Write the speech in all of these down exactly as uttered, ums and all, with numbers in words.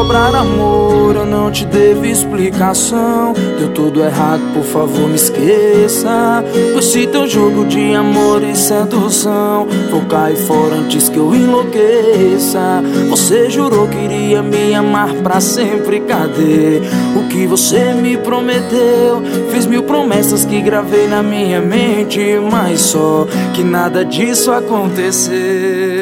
cobrar amor, eu não te devo explicação. Deu tudo errado, por favor me esqueça. Com esse teu jogo de amor e sedução, vou cair fora antes que eu enlouqueça. Você jurou que iria me amar pra sempre, cadê o que você me prometeu? Fiz mil promessas que gravei na minha mente, mas só que nada disso aconteceu.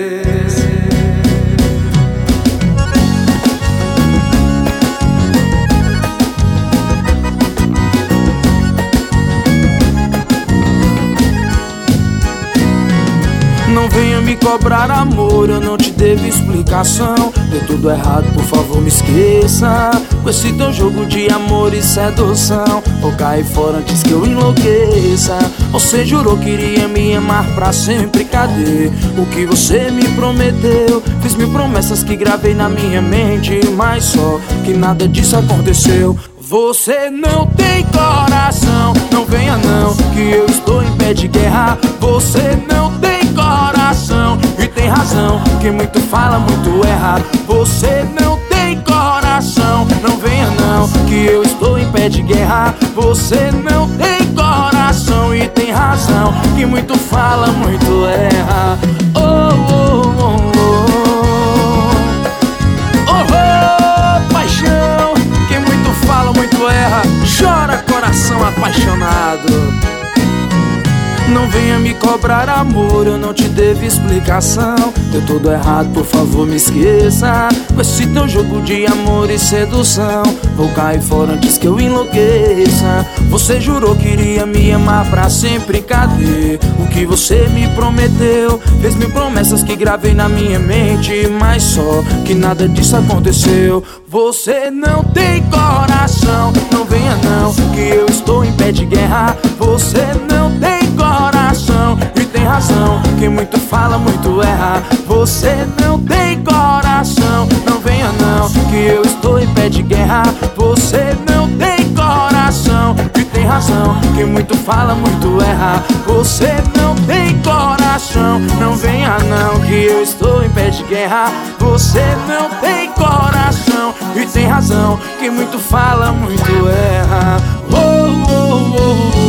Não venha me cobrar amor, eu não te devo explicação. Deu tudo errado, por favor me esqueça. Com esse teu jogo de amor e sedução, vou cair fora antes que eu enlouqueça. Você jurou que iria me amar pra sempre, cadê o que você me prometeu? Fiz mil promessas que gravei na minha mente, mas só que nada disso aconteceu. Você não tem coração, não venha não, que eu estou em pé de guerra. Você não tem coração e tem razão, que muito fala, muito erra. Você não tem coração, não venha não, que eu estou em pé de guerra. Você não tem coração e tem razão, que muito fala, muito erra. Oh, oh, oh, oh. Oh, oh, paixão, que muito fala, muito erra. Chora coração apaixonado. Não venha me cobrar amor, eu não te devo explicação. Deu tudo errado, por favor me esqueça. Com esse teu jogo de amor e sedução, vou cair fora antes que eu enlouqueça. Você jurou que iria me amar pra sempre, cadê o que você me prometeu? Fez mil promessas que gravei na minha mente, mas só que nada disso aconteceu. Você não tem coração, não venha não, que eu estou em pé de guerra. Você não tem coração e tem razão, que muito fala, muito erra. Você não tem coração, não venha não, que eu estou em pé de guerra. Você não tem coração e tem razão, que muito fala, muito erra. Você não tem coração, não venha não, que eu estou em pé de guerra. Você não tem coração e tem razão, que muito fala, muito erra. Oh, oh, oh, oh.